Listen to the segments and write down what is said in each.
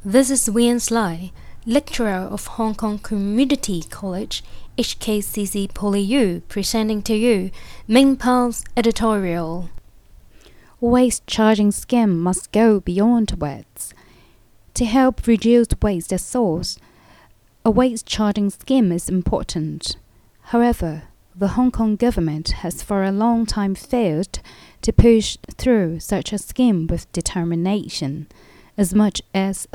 This is Wian Sly, lecturer of Hong Kong Community College, HKCC PolyU, presenting to you Ming Pao's editorial. Waste charging scheme must go beyond words. To help reduce waste at source, a waste charging scheme is important. However, the Hong Kong government has for a long time failed to push through such a scheme with determination. As much as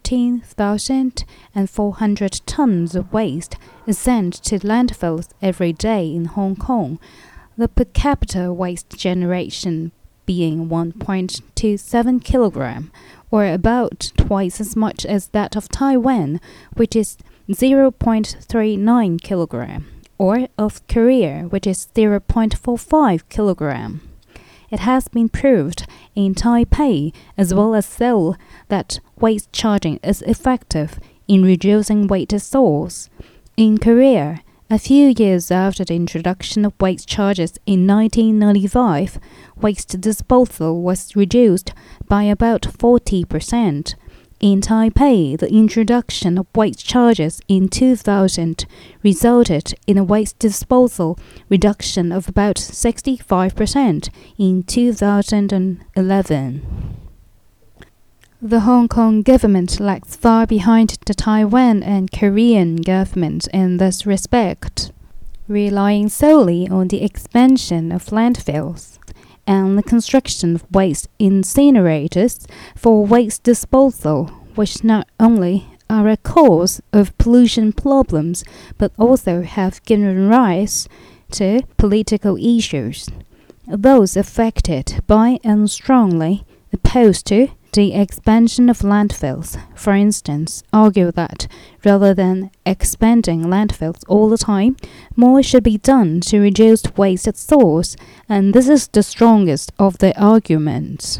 13,400 tons of waste is sent to landfills every day in Hong Kong, the per capita waste generation being 1.27 kilogram, or about twice as much as that of Taiwan, which is 0.39 kilogram, or of Korea, which is 0.45 kilogram. It has been proved in Taipei as well as Seoul that waste charging is effective in reducing waste at source. In Korea, a few years after the introduction of waste charges in 1995, waste disposal was reduced by about 40%. In Taipei, the introduction of waste charges in 2000 resulted in a waste disposal reduction of about 65% in 2011. The Hong Kong government lags far behind the Taiwan and Korean governments in this respect, relying solely on the expansion of landfills and the construction of waste incinerators for waste disposal, which not only are a cause of pollution problems but also have given rise to political issues. Those affected by and strongly opposed to the expansion of landfills, for instance, argue that rather than expanding landfills all the time, more should be done to reduce waste at source, and this is the strongest of the arguments.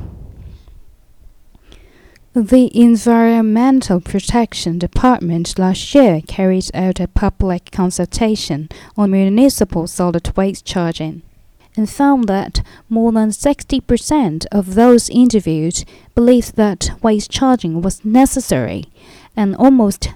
The Environmental Protection Department last year carried out a public consultation on municipal solid waste charging, and found that more than 60% of those interviewed believed that waste charging was necessary, and almost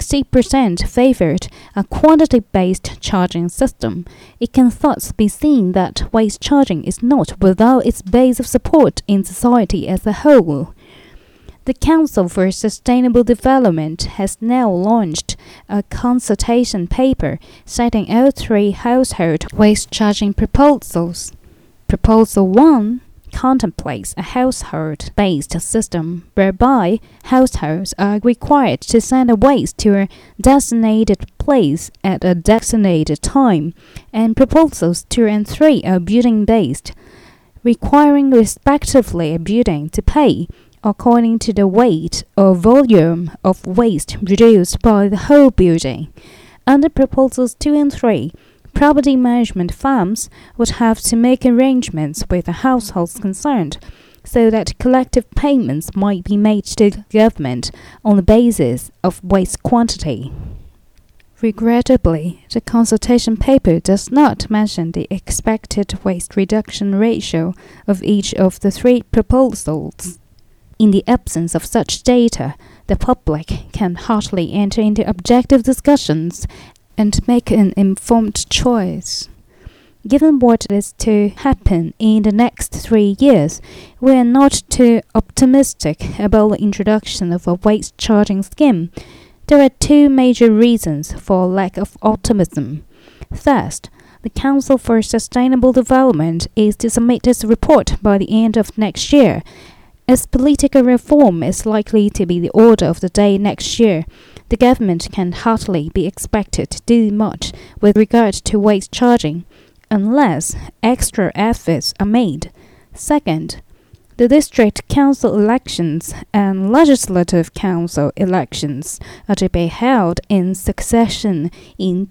60% favored a quantity-based charging system. It can thus be seen that waste charging is not without its base of support in society as a whole. The Council for Sustainable Development has now launched a consultation paper setting out 3 household waste charging proposals. Proposal 1 contemplates a household-based system whereby households are required to send a waste to a designated place at a designated time, and proposals 2 and 3 are building-based, requiring respectively a building to pay according to the weight or volume of waste produced by the whole building. Under proposals 2 and 3, property management firms would have to make arrangements with the households concerned so that collective payments might be made to the government on the basis of waste quantity. Regrettably, the consultation paper does not mention the expected waste reduction ratio of each of the 3 proposals. In the absence of such data, the public can hardly enter into objective discussions and make an informed choice. Given what is to happen in the next 3 years, we are not too optimistic about the introduction of a waste charging scheme. There are 2 major reasons for lack of optimism. First, the Council for Sustainable Development is to submit its report by the end of next year. As political reform is likely to be the order of the day next year, the government can hardly be expected to do much with regard to waste charging, unless extra efforts are made. Second, the district council elections and legislative council elections are to be held in succession in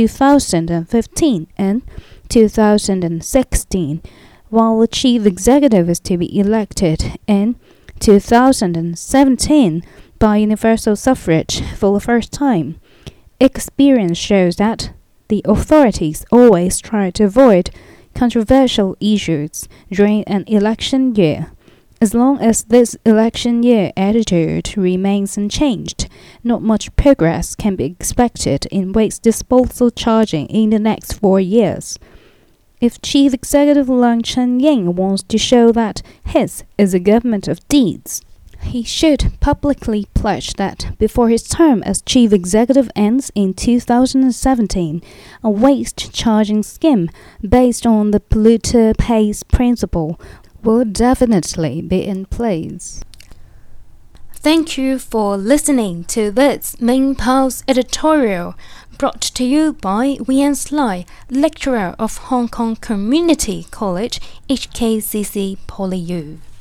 2015 and 2016. While the chief executive is to be elected in 2017 by universal suffrage for the first time. Experience shows that the authorities always try to avoid controversial issues during an election year. As long as this election year attitude remains unchanged, not much progress can be expected in waste disposal charging in the next 4 years. If Chief Executive Leung Chun-ying wants to show that his is a government of deeds, he should publicly pledge that before his term as chief executive ends in 2017, a waste charging scheme based on the polluter pays principle will definitely be in place. Thank you for listening to this MingPulse editorial brought to you by Wian Sly, lecturer of Hong Kong Community College, HKCC PolyU.